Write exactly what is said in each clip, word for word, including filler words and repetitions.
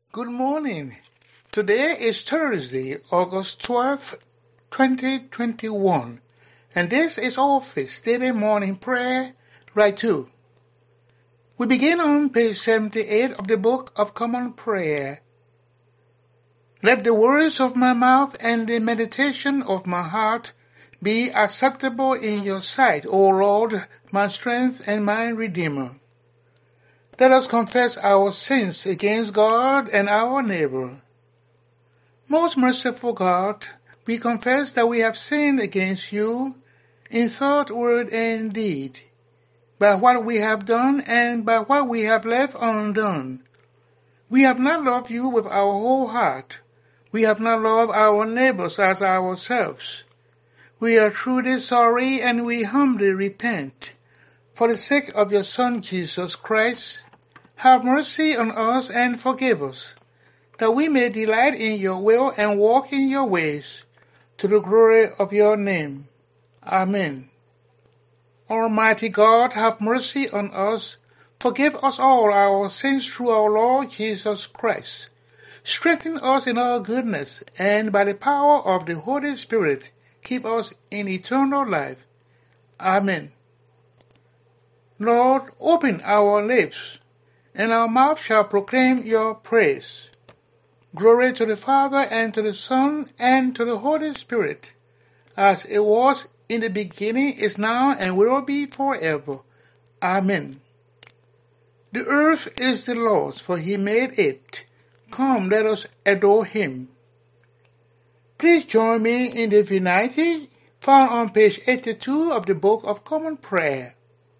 Good morning. Today is Thursday, August twelfth, twenty twenty-one, and this is Office Daily Morning Prayer, Right two. We begin on page seventy-eight of the Book of Common Prayer. Let the words of my mouth and the meditation of my heart be acceptable in your sight, O Lord, my strength and my Redeemer. Let us confess our sins against God and our neighbor. Most merciful God, we confess that we have sinned against you in thought, word, and deed, by what we have done and by what we have left undone. We have not loved you with our whole heart. We have not loved our neighbors as ourselves. We are truly sorry and we humbly repent. For the sake of your Son, Jesus Christ, have mercy on us and forgive us, that we may delight in your will and walk in your ways, to the glory of your name. Amen. Almighty God, have mercy on us. Forgive us all our sins through our Lord Jesus Christ. Strengthen us in all goodness, and by the power of the Holy Spirit, keep us in eternal life. Amen. Lord, open our lips, and our mouth shall proclaim your praise. Glory to the Father, and to the Son, and to the Holy Spirit, as it was in the beginning, is now, and will be forever. Amen. The earth is the Lord's, for he made it. Come, let us adore him. Please join me in the Venite, found on page eighty-two of the Book of Common Prayer.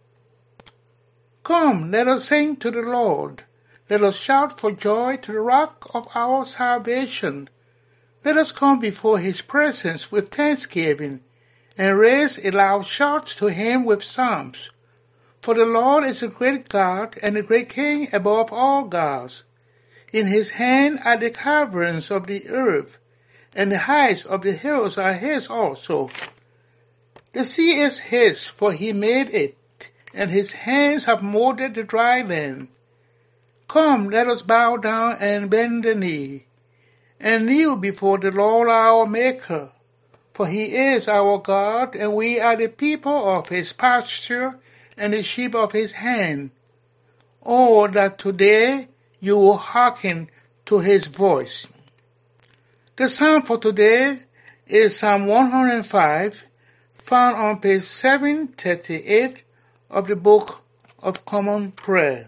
Come, let us sing to the Lord. Let us shout for joy to the rock of our salvation. Let us come before his presence with thanksgiving, and raise a loud shout to him with psalms. For the Lord is a great God, and a great King above all gods. In his hand are the caverns of the earth, and the heights of the hills are his also. The sea is his, for he made it, and his hands have molded the dry land. Come, let us bow down and bend the knee, and kneel before the Lord our Maker. For he is our God, and we are the people of his pasture, and the sheep of his hand. Oh, that today you will hearken to his voice. The psalm for today is Psalm one hundred five, found on page seven thirty-eight of the Book of Common Prayer.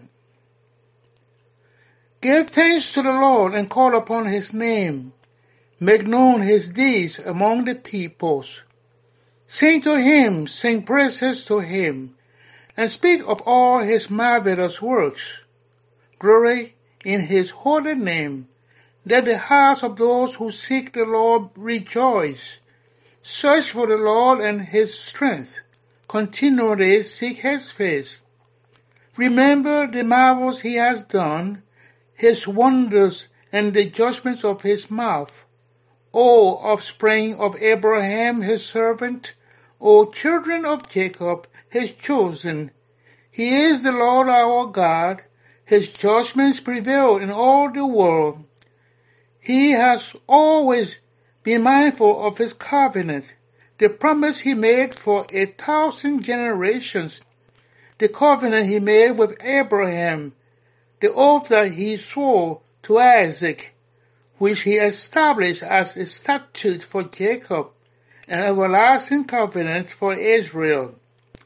Give thanks to the Lord and call upon his name. Make known his deeds among the peoples. Sing to him, sing praises to him, and speak of all his marvelous works. Glory in his holy name. Let the hearts of those who seek the Lord rejoice. Search for the Lord and his strength. Continually seek his face. Remember the marvels he has done, his wonders and the judgments of his mouth. O offspring of Abraham his servant, O children of Jacob his chosen. He is the Lord our God. His judgments prevail in all the world. He has always been mindful of his covenant, the promise he made for a thousand generations, the covenant he made with Abraham, the oath that he swore to Isaac, which he established as a statute for Jacob, an everlasting covenant for Israel,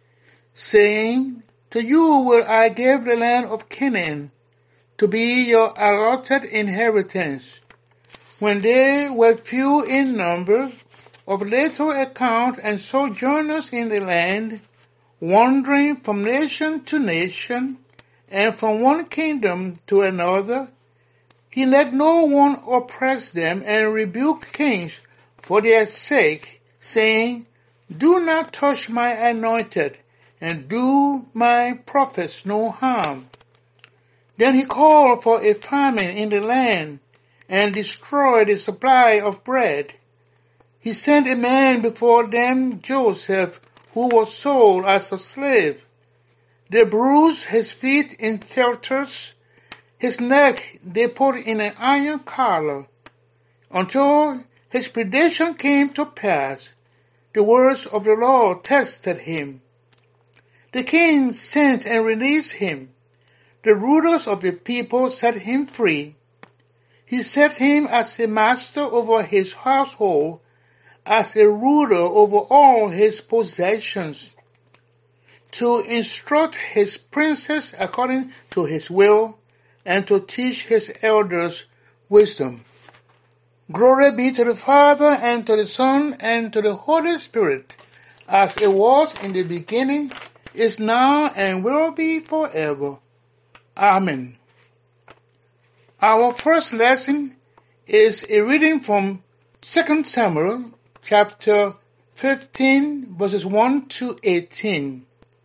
saying, To you will I give the land of Canaan, to be your allotted inheritance. When they were few in number, of little account, and sojourners in the land, wandering from nation to nation, and from one kingdom to another, he let no one oppress them, and rebuked kings for their sake, saying, Do not touch my anointed, and do my prophets no harm. Then he called for a famine in the land, and destroyed the supply of bread. He sent a man before them, Joseph, who was sold as a slave. They bruised his feet in fetters, His neck they put in an iron collar, until his prediction came to pass. The words of the Lord tested him. The king sent and released him. The rulers of the people set him free. He set him as a master over his household, as a ruler over all his possessions, to instruct his princes according to his will, and to teach his elders wisdom. Glory be to the Father, and to the Son, and to the Holy Spirit, as it was in the beginning, is now, and will be forever. Amen. Our first lesson is a reading from Second Samuel, chapter fifteen, verses one to eighteen.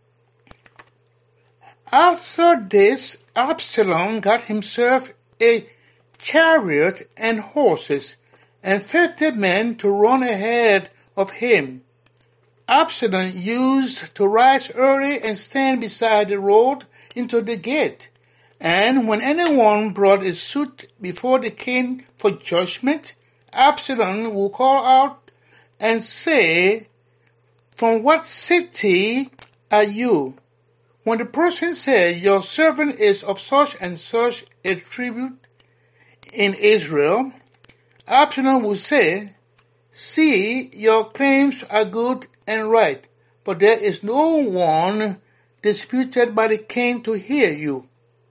After this, Absalom got himself a chariot and horses, and fifty men to run ahead of him. Absalom used to rise early and stand beside the road into the gate, and when anyone brought a suit before the king for judgment, Absalom would call out and say, "From what city are you?" When the person said, "Your servant is of such and such a tribe in Israel," Absalom would say, "See, your claims are good and right, but there is no one disputed by the king to hear you."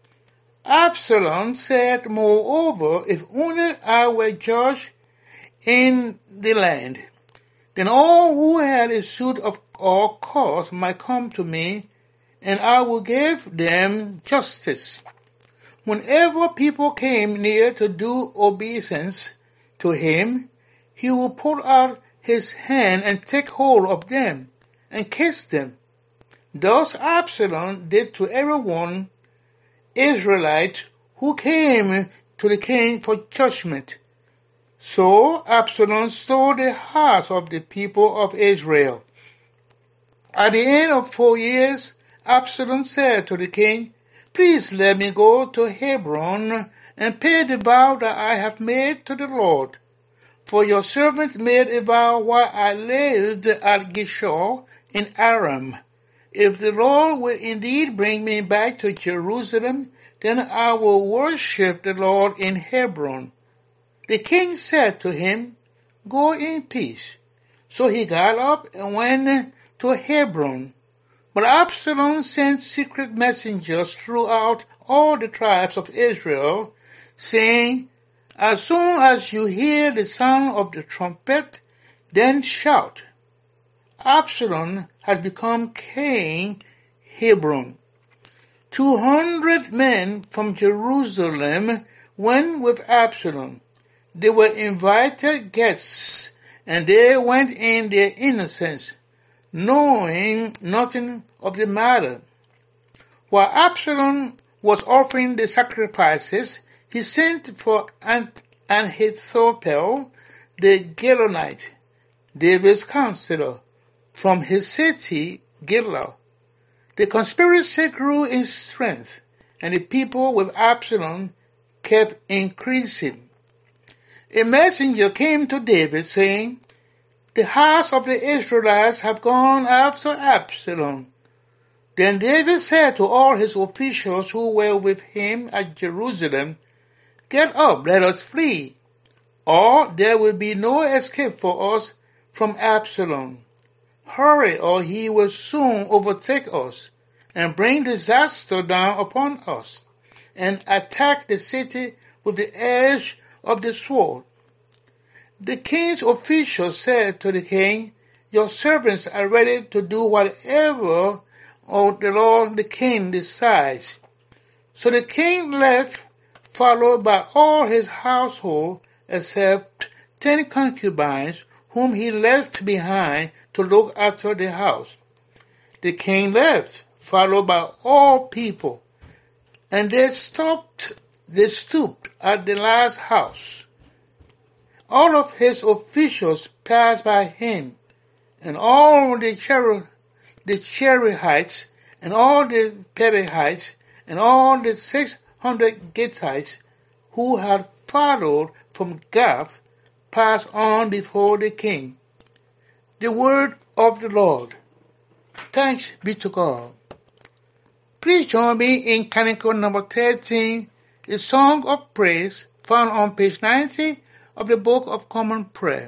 Absalom said, "Moreover, if only I were judge in the land, then all who had a suit of or cause might come to me, and I will give them justice." Whenever people came near to do obeisance to him, he would put out his hand and take hold of them and kiss them. Thus Absalom did to everyone Israelite who came to the king for judgment. So Absalom stole the hearts of the people of Israel. At the end of four years, Absalom said to the king, "Please let me go to Hebron and pay the vow that I have made to the Lord. For your servant made a vow while I lived at Geshur in Aram. If the Lord will indeed bring me back to Jerusalem, then I will worship the Lord in Hebron." The king said to him, "Go in peace." So he got up and went to Hebron. But Absalom sent secret messengers throughout all the tribes of Israel, saying, "As soon as you hear the sound of the trumpet, then shout." Absalom has become king Hebron. Two hundred men from Jerusalem went with Absalom. They were invited guests, and they went in their innocence, knowing nothing of the matter. While Absalom was offering the sacrifices, he sent for Ahithophel the Gilonite, David's counselor, from his city Gilgal. The conspiracy grew in strength, and the people with Absalom kept increasing. A messenger came to David, saying, "The house of the Israelites have gone after Absalom." Then David said to all his officials who were with him at Jerusalem, "Get up, let us flee, or there will be no escape for us from Absalom. Hurry, or he will soon overtake us and bring disaster down upon us, and attack the city with the edge of the sword." The king's officials said to the king, "Your servants are ready to do whatever or the Lord the king decides." So the king left, followed by all his household, except ten concubines, whom he left behind to look after the house. The king left, followed by all people, and they stopped, they stooped at the last house. All of his officials passed by him, and all the Cher- the Cherethites, and all the Perethites, and all the six hundred Gittites who had followed from Gath passed on before the king. The word of the Lord. Thanks be to God. Please join me in Canticle number thirteen, a song of praise found on page ninety of the Book of Common Prayer.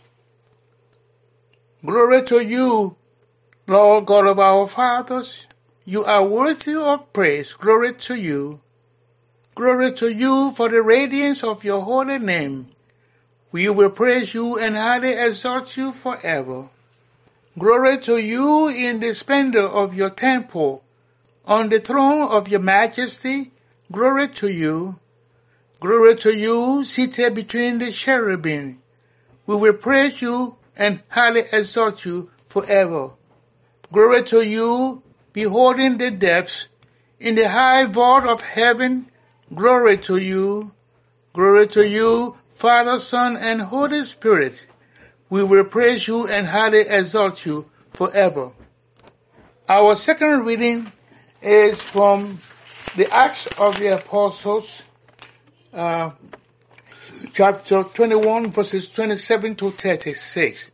Glory to you, Lord God of our fathers. You are worthy of praise. Glory to you. Glory to you for the radiance of your holy name. We will praise you and highly exalt you forever. Glory to you in the splendor of your temple, on the throne of your majesty. Glory to you. Glory to you, seated between the cherubim. We will praise you and highly exalt you forever. Glory to you, beholding the depths, in the high vault of heaven. Glory to you. Glory to you, Father, Son, and Holy Spirit. We will praise you and highly exalt you forever. Our second reading is from the Acts of the Apostles, uh, chapter twenty-one, verses twenty-seven to thirty-six.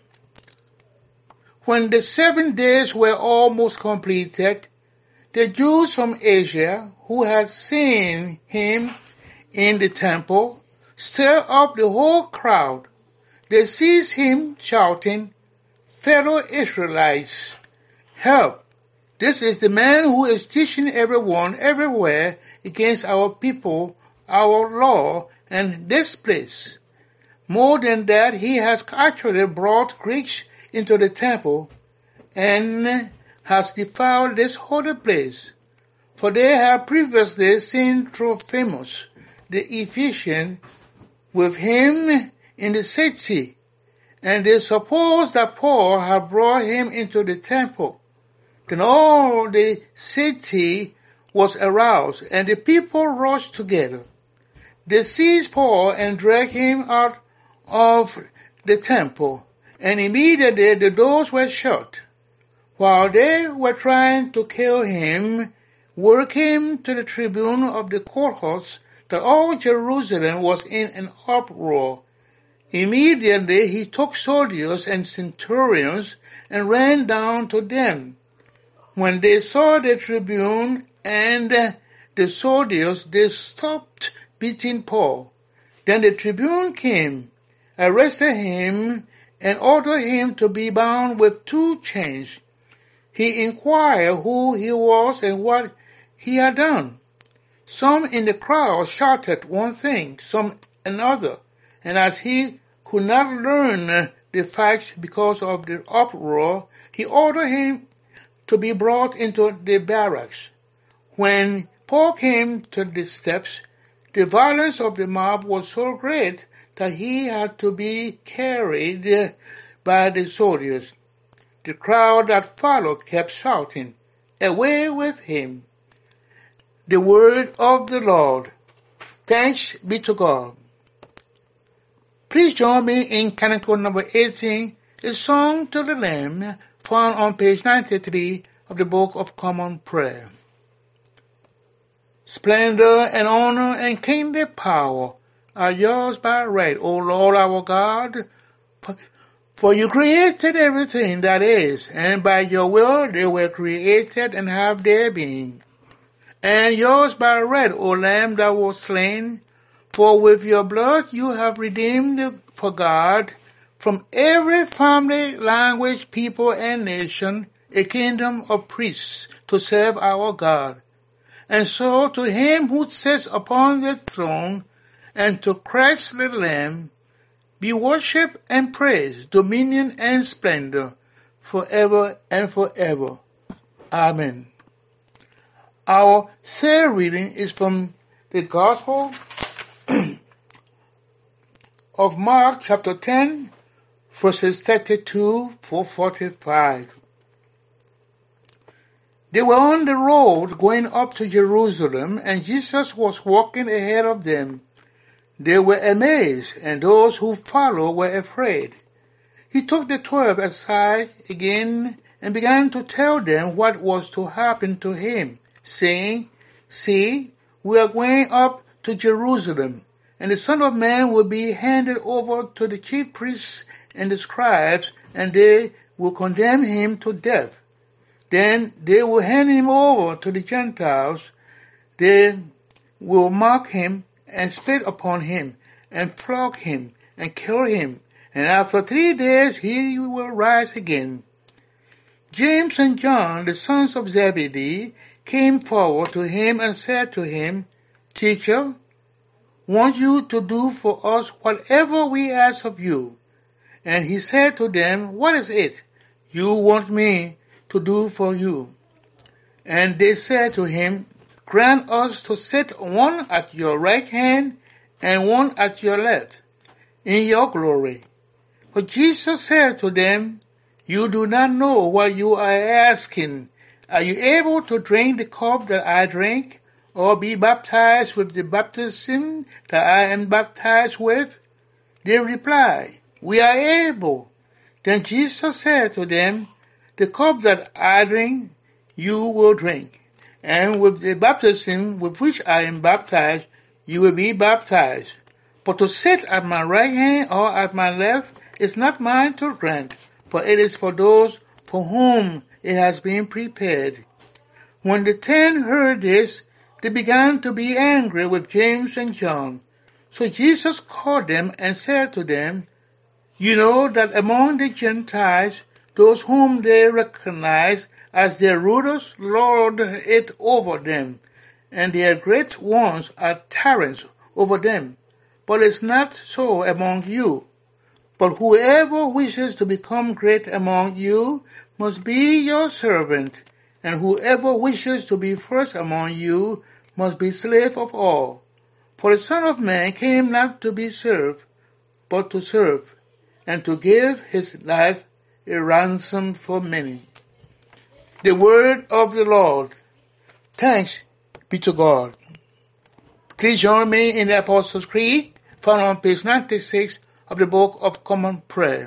When the seven days were almost completed, the Jews from Asia, who had seen him in the temple, stirred up the whole crowd. They seized him, shouting, "Fellow Israelites, help! This is the man who is teaching everyone everywhere against our people, our law, and this place. More than that, he has actually brought Greeks into the temple and has defiled this holy place. For they have previously seen Trophimus, the Ephesian, with him in the city, and they suppose that Paul had brought him into the temple. Then all the city was aroused, and the people rushed together. They seized Paul and dragged him out of the temple, and immediately the doors were shut. While they were trying to kill him, word came to the tribune of the courthouse that all Jerusalem was in an uproar. Immediately he took soldiers and centurions and ran down to them. When they saw the tribune and the soldiers, they stopped beating Paul. Then the tribune came, arrested him, and ordered him to be bound with two chains. He inquired who he was and what he had done. Some in the crowd shouted one thing, some another, and as he could not learn the facts because of the uproar, he ordered him to be brought into the barracks. When Paul came to the steps, the violence of the mob was so great that he had to be carried by the soldiers. The crowd that followed kept shouting, "Away with him!" The word of the Lord. Thanks be to God. Please join me in Canticle number eighteen, a song to the Lamb, found on page ninety-three of the Book of Common Prayer. Splendor and honor and kingly power are yours by right, O Lord our God. For you created everything that is, and by your will they were created and have their being. And yours by right, O Lamb that was slain, for with your blood you have redeemed for God from every family, language, people, and nation, a kingdom of priests to serve our God. And so to him who sits upon the throne, and to Christ the Lamb, be worship and praise, dominion and splendor, forever and forever. Amen. Our third reading is from the Gospel of Mark, chapter ten, verses thirty-two to forty-five. They were on the road going up to Jerusalem, and Jesus was walking ahead of them. They were amazed, and those who followed were afraid. He took the twelve aside again and began to tell them what was to happen to him, saying, "See, we are going up to Jerusalem, and the Son of Man will be handed over to the chief priests and the scribes, and they will condemn him to death. Then they will hand him over to the Gentiles. They will mock him and spit upon him and flog him and kill him, and after three days he will rise again. James and John, the sons of Zebedee, came forward to him and said to him, Teacher, want you to do for us whatever we ask of you. And he said to them, What is it you want me to do for you? And they said to him, Grant us to sit one at your right hand and one at your left, in your glory. But Jesus said to them, You do not know what you are asking. Are you able to drink the cup that I drink, or be baptized with the baptism that I am baptized with? They replied, We are able. Then Jesus said to them, The cup that I drink, you will drink, and with the baptism with which I am baptized, you will be baptized. But to sit at my right hand or at my left is not mine to grant, for it is for those for whom it has been prepared. When the ten heard this, they began to be angry with James and John. So Jesus called them and said to them, You know that among the Gentiles, those whom they recognize as their rulers lord it over them, and their great ones are tyrants over them. But it's not so among you. But whoever wishes to become great among you must be your servant, and whoever wishes to be first among you must be slave of all. For the Son of Man came not to be served, but to serve, and to give his life a ransom for many. The word of the Lord. Thanks be to God. Please join me in the Apostles' Creed, found on page ninety-six of the Book of Common Prayer.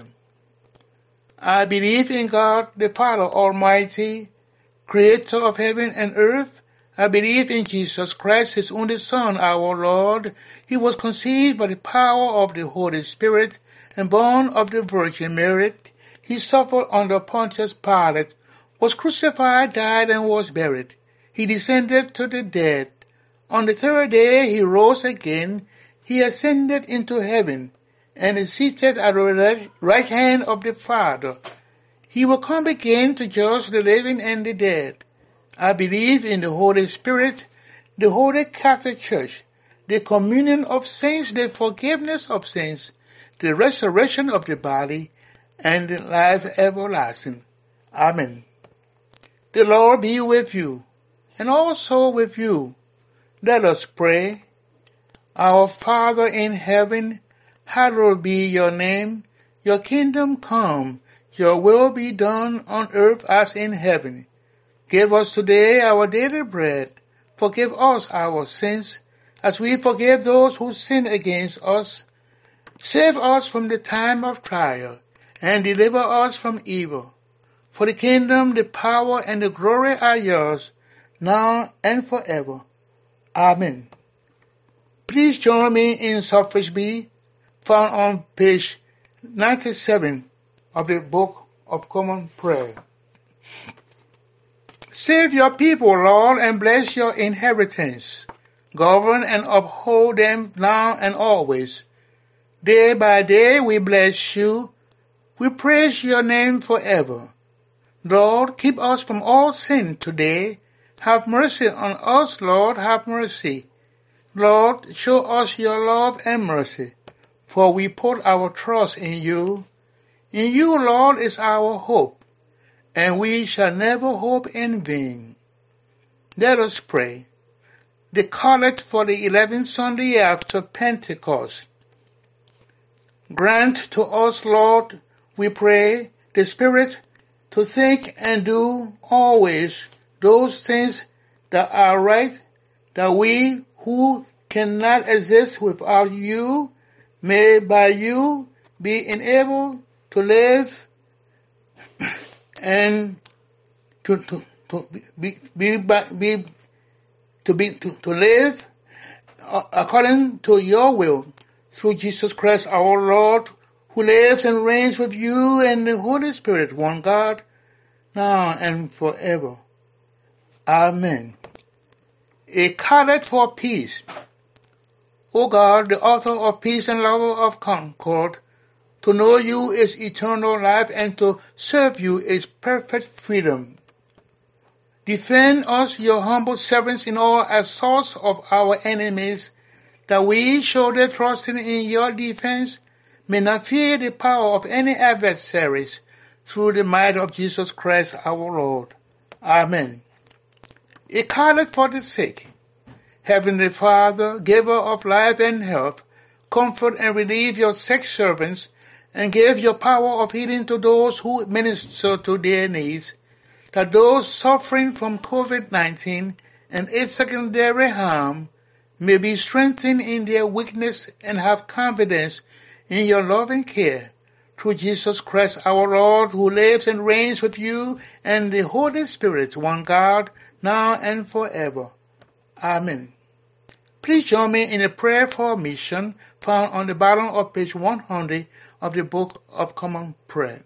I believe in God, the Father Almighty, creator of heaven and earth. I believe in Jesus Christ, his only Son, our Lord. He was conceived by the power of the Holy Spirit and born of the Virgin Mary. He suffered under Pontius Pilate, was crucified, died, and was buried. He descended to the dead. On the third day he rose again. He ascended into heaven and is seated at the right hand of the Father. He will come again to judge the living and the dead. I believe in the Holy Spirit, the Holy Catholic Church, the communion of saints, the forgiveness of sins, the resurrection of the body, and the life everlasting. Amen. The Lord be with you, and also with you. Let us pray. Our Father in heaven, hallowed be your name. Your kingdom come, your will be done on earth as in heaven. Give us today our daily bread. Forgive us our sins, as we forgive those who sin against us. Save us from the time of trial, and deliver us from evil. For the kingdom, the power, and the glory are yours, now and forever. Amen. Please join me in Suffrage B, found on page ninety-seven of the Book of Common Prayer. Save your people, Lord, and bless your inheritance. Govern and uphold them now and always. Day by day we bless you. We praise your name forever. Lord, keep us from all sin today. Have mercy on us, Lord, have mercy. Lord, show us your love and mercy, for we put our trust in you. In you, Lord, is our hope, and we shall never hope in vain. Let us pray. The collect for the eleventh Sunday after Pentecost. Grant to us, Lord, we pray, the Spirit to think and do always those things that are right, that we who cannot exist without you may by you be enabled to live and to, to, to be, be, be, be to be to, to live according to your will through Jesus Christ our Lord, who lives and reigns with you and the Holy Spirit, one God, now and forever. Amen. A collect for peace. O God, the author of peace and lover of concord, to know you is eternal life, and to serve you is perfect freedom. Defend us, your humble servants, in all assaults of our enemies, that we, shoulder trusting in your defense, may not fear the power of any adversaries, through the might of Jesus Christ our Lord. Amen. A collect for the sick. Heavenly Father, giver of life and health, comfort and relieve your sick servants, and give your power of healing to those who minister to their needs, that those suffering from covid nineteen and its secondary harm may be strengthened in their weakness and have confidence in your loving care, through Jesus Christ our Lord, who lives and reigns with you and the Holy Spirit, one God, now and forever. Amen. Please join me in a prayer for mission found on the bottom of page one hundred of the Book of Common Prayer.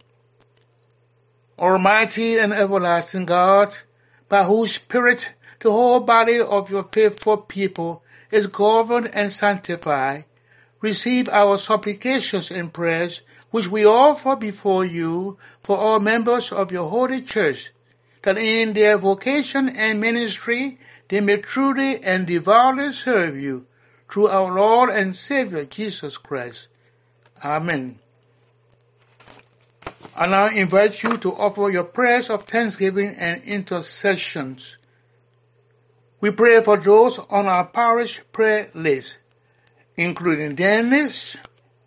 Almighty and everlasting God, by whose Spirit the whole body of your faithful people is governed and sanctified, receive our supplications and prayers, which we offer before you for all members of your holy church, that in their vocation and ministry they may truly and devoutly serve you, through our Lord and Savior Jesus Christ. Amen. I now invite you to offer your prayers of thanksgiving and intercessions. We pray for those on our parish prayer list, including Dennis,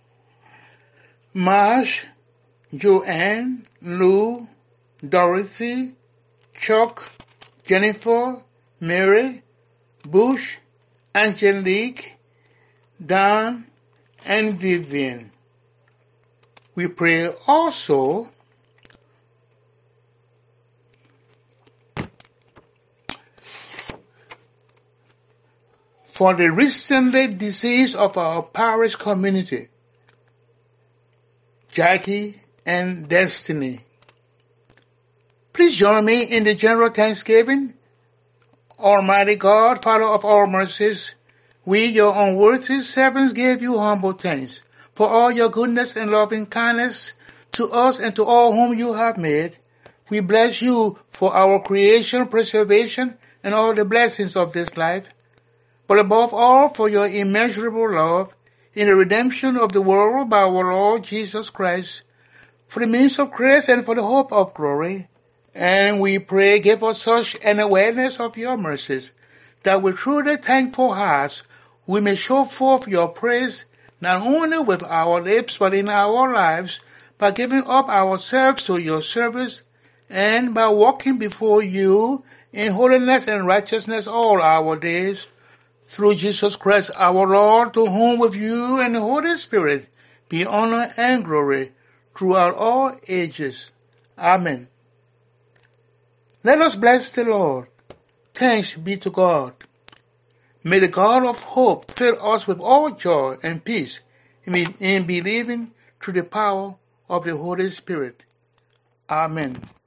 Marsh, Joanne, Lou, Dorothy, Chuck, Jennifer, Mary, Bush, Angelique, Don, and Vivian. We pray also for the recently deceased of our parish community, Jackie and Destiny. Please join me in the general thanksgiving. Almighty God, Father of all mercies, we, your unworthy servants, give you humble thanks for all your goodness and loving kindness to us and to all whom you have made. We bless you for our creation, preservation, and all the blessings of this life, but above all for your immeasurable love in the redemption of the world by our Lord Jesus Christ, for the means of grace and for the hope of glory. And we pray, give us such an awareness of your mercies, that with truly thankful hearts we may show forth your praise, not only with our lips, but in our lives, by giving up ourselves to your service, and by walking before you in holiness and righteousness all our days, through Jesus Christ our Lord, to whom with you and the Holy Spirit be honor and glory throughout all ages. Amen. Let us bless the Lord. Thanks be to God. May the God of hope fill us with all joy and peace in believing through the power of the Holy Spirit. Amen.